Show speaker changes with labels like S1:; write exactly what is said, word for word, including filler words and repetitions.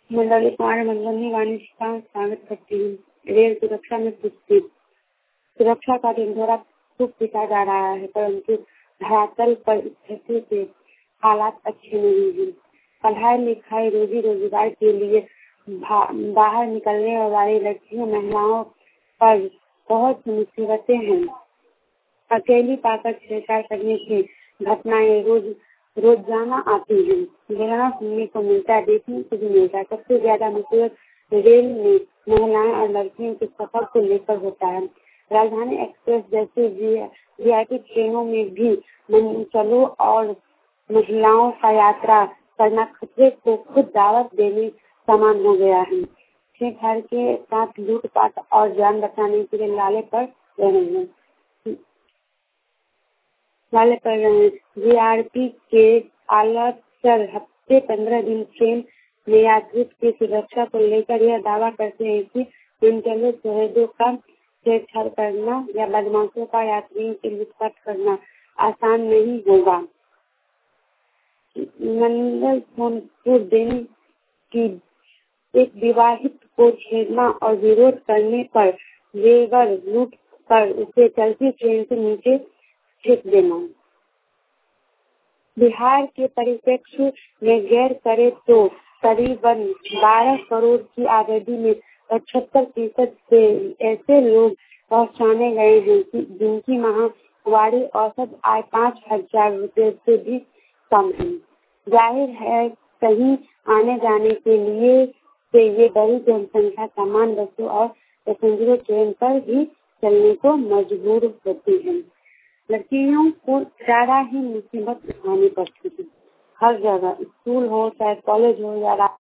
S1: मंडली कुमार मंडली वाणी का स्वागत करती हूँ। रेल सुरक्षा में पुष्टि। सुरक्षा का ढिंढोरा खूब पीटा जा रहा है, परंतु धरातल पर स्थिति के हालात अच्छे नहीं हैं। पढ़ाई लिखाई रोजी रोजगार के लिए बाहर निकलने वाली लड़कियों महिलाओं पर बहुत मुसीबतें हैं। अकेली पाकर छेड़छाड़ करने की घटनाएं रोज रोजाना आती हैं। गहना सुनने को मिलता है, देखने को भी मिलता है। सबसे ज्यादा मुसीबत रेल में महिलाएं और लड़कियों के सफर को लेकर होता है। राजधानी एक्सप्रेस जैसे वीआईपी ट्रेनों में भी मंचलों और महिलाओं का यात्रा करना खतरे को खुद दावत देने समान हो गया है। छेड़छाड़ के साथ लूटपाट और जान बचाने के लिए लाले पर रहे हैं लाले पर रहे हैं वीआईपी के आलत सर हफ्ते पंद्रह दिन ट्रेन में यात्रियों की सुरक्षा को लेकर यह दावा करते हैं कि मंचलों शहरों का छेड़छाड़ करना या बदमाशों का यात्रियों की लूटपाट करना आसान नहीं होगा। मंगल सोनपुर दिन की एक विवाहित को छेड़ना और विरोध करने पर जेवर लूट कर उसे चलती ट्रेन से नीचे फेंक देना। बिहार के परिप्रेक्ष्य में गैर करे तो करीबन बारह करोड़ की आबादी में पचहत्तर फीसद से ऐसे लोग पहचाने गए हैं कि जिनकी माहवारी औसत आय पाँच हजार रुपये से भी कम है। जाहिर है कहीं आने जाने के लिए से ये बड़ी जनसंख्या सामान बसों और पैसेंजर ट्रेन पर भी चलने को मजबूर होती है। लड़कियों को ज्यादा ही मुसीबत उठानी पड़ती है। हर जगह, स्कूल हो चाहे कॉलेज हो या